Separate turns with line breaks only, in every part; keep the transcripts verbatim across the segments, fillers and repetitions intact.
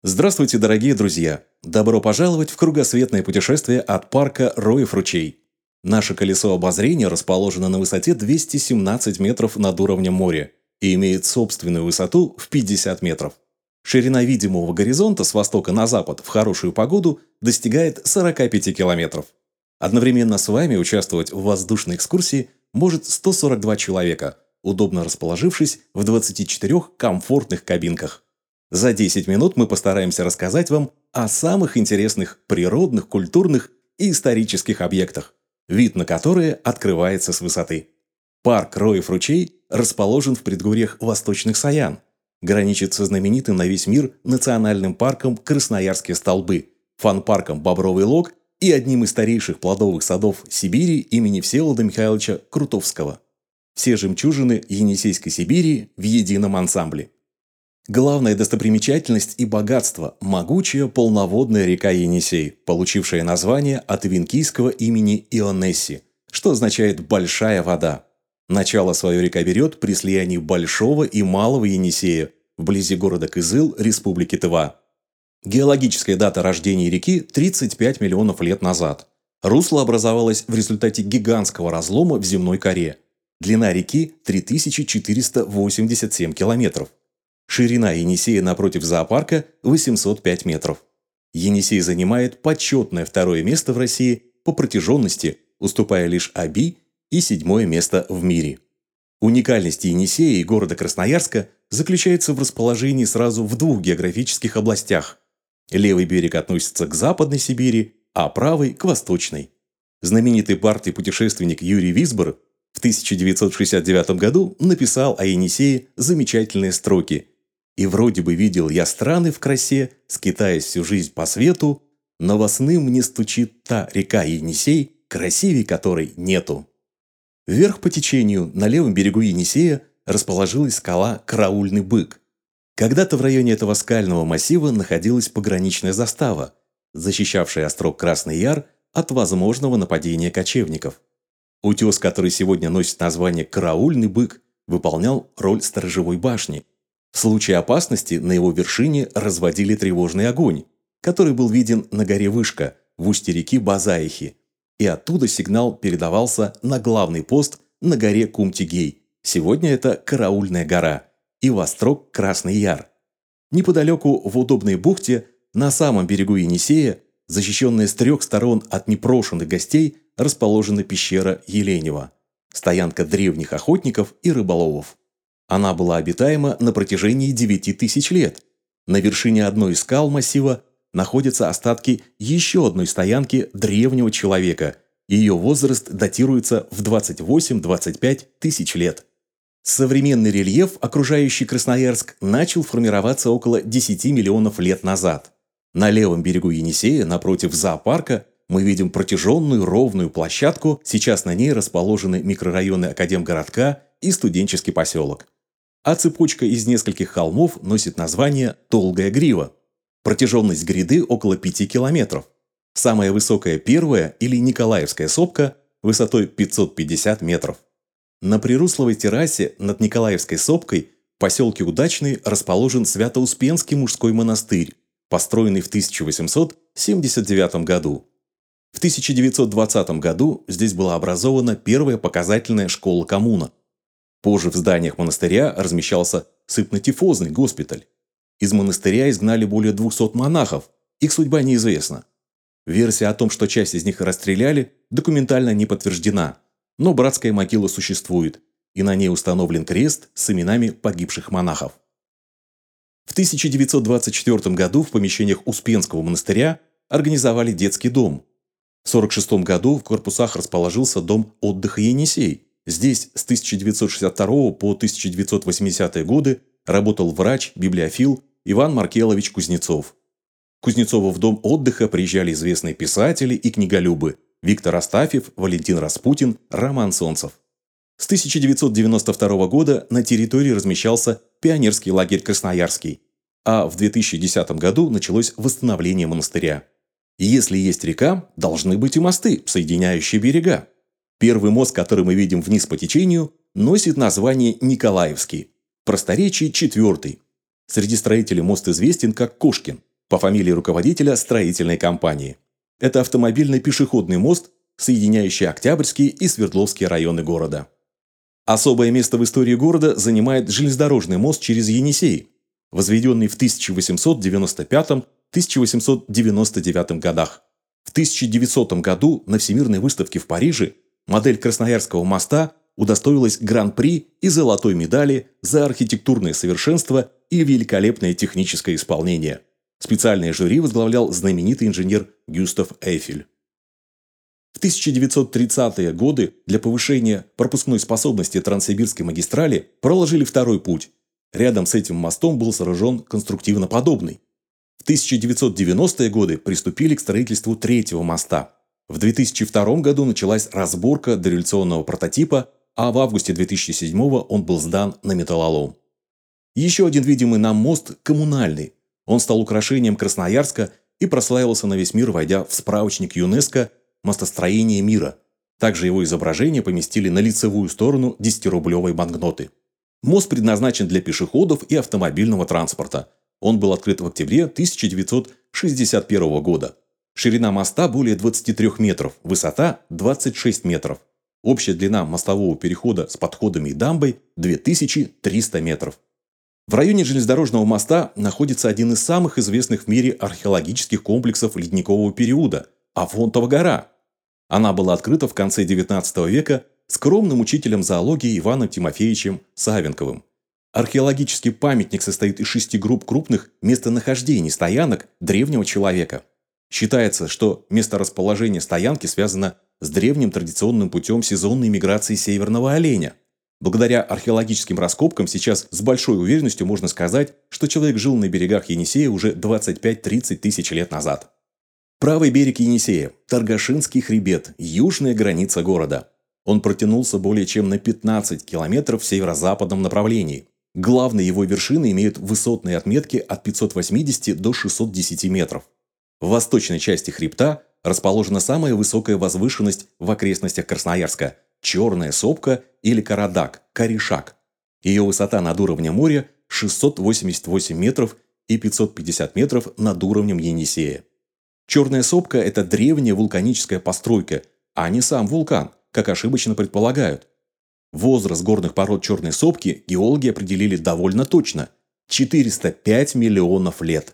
Здравствуйте, дорогие друзья! Добро пожаловать в кругосветное путешествие от парка Роев ручей. Наше колесо обозрения расположено на высоте двести семнадцать метров над уровнем моря и имеет собственную высоту в пятьдесят метров. Ширина видимого горизонта с востока на запад в хорошую погоду достигает сорок пять километров. Одновременно с вами участвовать в воздушной экскурсии может сто сорок два человека, удобно расположившись в двадцати четырёх комфортных кабинках. За десять минут мы постараемся рассказать вам о самых интересных природных, культурных и исторических объектах, вид на которые открывается с высоты. Парк Роев ручей расположен в предгорьях Восточных Саян, граничит со знаменитым на весь мир национальным парком Красноярские столбы, фан-парком Бобровый Лог и одним из старейших плодовых садов Сибири имени Всеволода Михайловича Крутовского. Все жемчужины Енисейской Сибири в едином ансамбле. Главная достопримечательность и богатство – могучая полноводная река Енисей, получившая название от винкийского имени Ионесси, что означает «большая вода». Начало свое река берет при слиянии Большого и Малого Енисея вблизи города Кызыл, Республики Тыва. Геологическая дата рождения реки – тридцать пять миллионов лет назад. Русло образовалось в результате гигантского разлома в земной коре. Длина реки – три тысячи четыреста восемьдесят семь километров. Ширина Енисея напротив зоопарка – восемьсот пять метров. Енисей занимает почетное второе место в России по протяженности, уступая лишь Оби, и седьмое место в мире. Уникальность Енисея и города Красноярска заключается в расположении сразу в двух географических областях. Левый берег относится к Западной Сибири, а правый – к Восточной. Знаменитый бард и путешественник Юрий Висбор в тысяча девятьсот шестьдесят девятом году написал о Енисее замечательные строки: «И вроде бы видел я страны в красе, скитаясь всю жизнь по свету, но во сны мне стучит та река Енисей, красивей которой нету». Вверх по течению, на левом берегу Енисея, расположилась скала Караульный бык. Когда-то в районе этого скального массива находилась пограничная застава, защищавшая острог Красный Яр от возможного нападения кочевников. Утес, который сегодня носит название Караульный бык, выполнял роль сторожевой башни. В случае опасности на его вершине разводили тревожный огонь, который был виден на горе Вышка в устье реки Базаихи, и оттуда сигнал передавался на главный пост на горе Кумтигей. Сегодня это Караульная гора и вострог Красный Яр. Неподалеку в удобной бухте, на самом берегу Енисея, защищенная с трех сторон от непрошенных гостей, расположена пещера Еленева, стоянка древних охотников и рыболовов. Она была обитаема на протяжении девяти тысяч лет. На вершине одной из скал массива находятся остатки еще одной стоянки древнего человека. Ее возраст датируется в двадцать восемь - двадцать пять тысяч лет. Современный рельеф, окружающий Красноярск, начал формироваться около десяти миллионов лет назад. На левом берегу Енисея, напротив зоопарка, мы видим протяженную ровную площадку, сейчас на ней расположены микрорайоны Академгородка и студенческий поселок. А цепочка из нескольких холмов носит название Долгая Грива. Протяженность гряды около пяти километров. Самая высокая первая или Николаевская сопка высотой пятьсот пятьдесят метров. На прирусловой террасе над Николаевской сопкой в поселке Удачный расположен Свято-Успенский мужской монастырь, построенный в тысяча восемьсот семьдесят девятом году. В тысяча девятьсот двадцатом году здесь была образована первая показательная школа-коммуна. Позже в зданиях монастыря размещался сыпно-тифозный госпиталь. Из монастыря изгнали более двухсот монахов, их судьба неизвестна. Версия о том, что часть из них расстреляли, документально не подтверждена, но братская могила существует, и на ней установлен крест с именами погибших монахов. В тысяча девятьсот двадцать четвёртом году в помещениях Успенского монастыря организовали детский дом. В сорок шестом году в корпусах расположился дом отдыха Енисей. Здесь с тысяча девятьсот шестьдесят второго по тысяча девятьсот восьмидесятые годы работал врач, библиофил Иван Маркелович Кузнецов. К Кузнецову в дом отдыха приезжали известные писатели и книголюбы Виктор Астафьев, Валентин Распутин, Роман Солнцев. С тысяча девятьсот девяносто второго года на территории размещался пионерский лагерь Красноярский, а в две тысячи десятом году началось восстановление монастыря. Если есть река, должны быть и мосты, соединяющие берега. Первый мост, который мы видим вниз по течению, носит название Николаевский, просторечие четвертый. Среди строителей мост известен как Кошкин. по фамилии руководителя строительной компании. Это автомобильный пешеходный мост, соединяющий Октябрьские и Свердловские районы города. Особое место в истории города занимает железнодорожный мост через Енисей, возведенный в тысяча восемьсот девяносто пятом — тысяча восемьсот девяносто девятом годах. В тысяча девятисотом году на Всемирной выставке в Париже модель Красноярского моста удостоилась гран-при и золотой медали за архитектурное совершенство и великолепное техническое исполнение. Специальное жюри возглавлял знаменитый инженер Гюстав Эйфель. В тысяча девятьсот тридцатые годы для повышения пропускной способности Транссибирской магистрали проложили второй путь. Рядом с этим мостом был сооружен конструктивно подобный. В тысяча девятьсот девяностые годы приступили к строительству третьего моста. В две тысячи втором году началась разборка дореволюционного прототипа, а в августе две тысячи седьмого он был сдан на металлолом. Еще один видимый нам мост – коммунальный. Он стал украшением Красноярска и прославился на весь мир, войдя в справочник ЮНЕСКО «Мостостроение мира». Также его изображение поместили на лицевую сторону десятирублевой банкноты. Мост предназначен для пешеходов и автомобильного транспорта. Он был открыт в октябре тысяча девятьсот шестьдесят первого года. Ширина моста более двадцати трёх метров, высота – двадцать шесть метров. Общая длина мостового перехода с подходами и дамбой – две тысячи триста метров. В районе железнодорожного моста находится один из самых известных в мире археологических комплексов ледникового периода – Афонтова гора. Она была открыта в конце девятнадцатого века скромным учителем зоологии Иваном Тимофеевичем Савенковым. Археологический памятник состоит из шести групп крупных местонахождений стоянок древнего человека. Считается, что месторасположение стоянки связано с древним традиционным путем сезонной миграции северного оленя. Благодаря археологическим раскопкам сейчас с большой уверенностью можно сказать, что человек жил на берегах Енисея уже двадцать пять — тридцать тысяч лет назад. Правый берег Енисея – Торгашинский хребет, южная граница города. Он протянулся более чем на пятнадцать километров в северо-западном направлении. Главные его вершины имеют высотные отметки от пятисот восьмидесяти до шестисот десяти метров. В восточной части хребта расположена самая высокая возвышенность в окрестностях Красноярска – Черная Сопка или Карадак, Каришак. Ее высота над уровнем моря – шестьсот восемьдесят восемь метров и пятьсот пятьдесят метров над уровнем Енисея. Черная Сопка – это древняя вулканическая постройка, а не сам вулкан, как ошибочно предполагают. Возраст горных пород Черной Сопки геологи определили довольно точно – четыреста пять миллионов лет.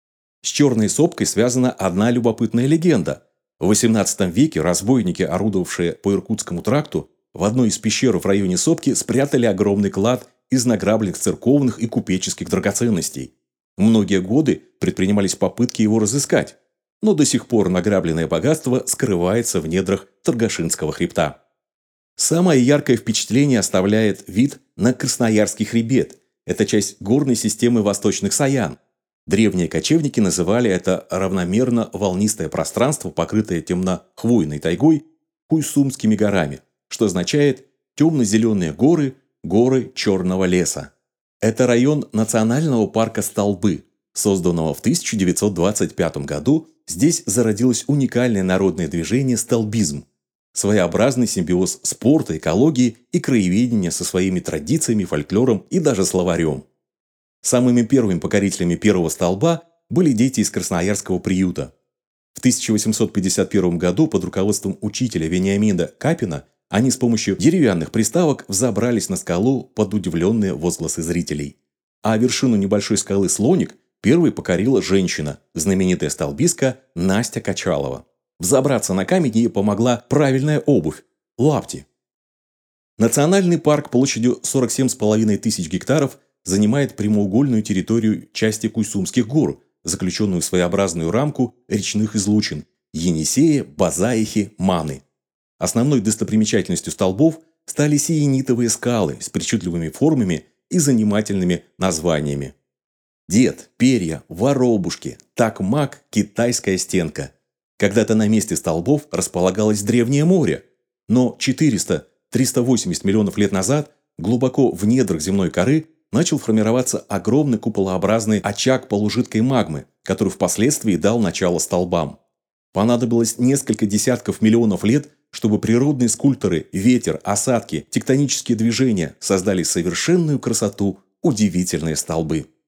С Черной Сопкой связана одна любопытная легенда. В восемнадцатом веке разбойники, орудовавшие по Иркутскому тракту, в одной из пещер в районе Сопки спрятали огромный клад из награбленных церковных и купеческих драгоценностей. Многие годы предпринимались попытки его разыскать, но до сих пор награбленное богатство скрывается в недрах Торгашинского хребта. Самое яркое впечатление оставляет вид на Красноярский хребет. Это часть горной системы Восточных Саян. Древние кочевники называли это равномерно волнистое пространство, покрытое темно-хвойной тайгой, Куйсумскими горами, что означает темно-зеленые горы, горы черного леса. Это район национального парка Столбы, созданного в тысяча девятьсот двадцать пятом году. Здесь зародилось уникальное народное движение столбизм. Своеобразный симбиоз спорта, экологии и краеведения со своими традициями, фольклором и даже словарем. Самыми первыми покорителями первого столба были дети из Красноярского приюта. В тысяча восемьсот пятьдесят первом году под руководством учителя Вениамина Капина они с помощью деревянных приставок взобрались на скалу под удивленные возгласы зрителей. А вершину небольшой скалы Слоник первой покорила женщина, знаменитая столбистка Настя Качалова. Взобраться на камень ей помогла правильная обувь – лапти. Национальный парк площадью сорок семь с половиной тысяч гектаров занимает прямоугольную территорию части Куйсумских гор, заключенную в своеобразную рамку речных излучин – Енисея, Базаихи, Маны. Основной достопримечательностью столбов стали сиенитовые скалы с причудливыми формами и занимательными названиями. Дед, перья, воробушки, такмак, китайская стенка. Когда-то на месте столбов располагалось древнее море, но четыреста — триста восемьдесят миллионов лет назад глубоко в недрах земной коры начал формироваться огромный куполообразный очаг полужидкой магмы, который впоследствии дал начало столбам. Понадобилось несколько десятков миллионов лет, чтобы природные скульпторы, ветер, осадки, тектонические движения создали совершенную красоту удивительные столбы.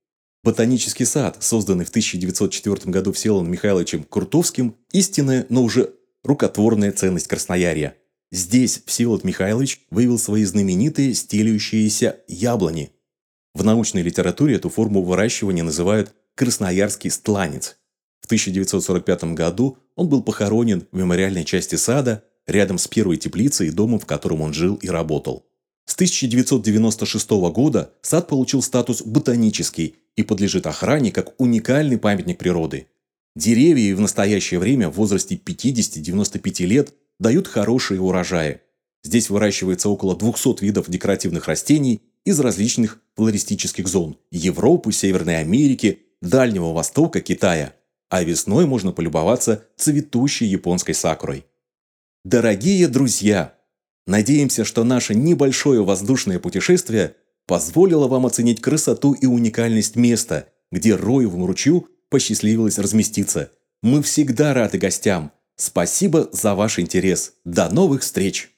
Ботанический сад, созданный в тысяча девятьсот четвёртом году Всеволодом Михайловичем Крутовским, истинная, но уже рукотворная ценность Красноярья. Здесь Всеволод Михайлович вывел свои знаменитые стелющиеся яблони. В научной литературе эту форму выращивания называют красноярский стланец. В тысяча девятьсот сорок пятом году он был похоронен в мемориальной части сада, рядом с первой теплицей и домом, в котором он жил и работал. С тысяча девятьсот девяносто шестого года сад получил статус ботанический и подлежит охране как уникальный памятник природы. Деревья и в настоящее время в возрасте пятидесяти-девяноста пяти лет дают хорошие урожаи. Здесь выращивается около двухсот видов декоративных растений из различных флористических зон – Европы, Северной Америки, Дальнего Востока, Китая. А весной можно полюбоваться цветущей японской сакурой. Дорогие друзья! Надеемся, что наше небольшое воздушное путешествие позволило вам оценить красоту и уникальность места, где Роевому ручью посчастливилось разместиться. Мы всегда рады гостям. Спасибо за ваш интерес. До новых встреч!